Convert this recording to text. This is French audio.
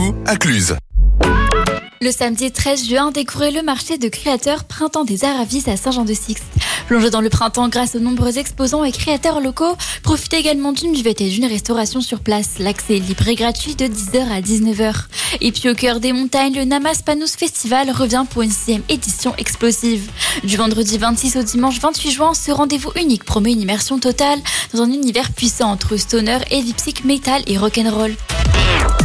Studio à Cluse. Le samedi 13 juin, découvrez le marché de créateurs Printemps des Arts à Vis à Saint-Jean-de-Sixt. Plongez dans le printemps grâce aux nombreux exposants et créateurs locaux. Profitez également d'une buvette et d'une restauration sur place. L'accès est libre et gratuit de 10h à 19h. Et puis au cœur des montagnes, le Namas Panous Festival revient pour une 6e édition explosive. Du vendredi 26 au dimanche 28 juin, ce rendez-vous unique promet une immersion totale dans un univers puissant entre stoner, heavy psych, metal et rock'n'roll.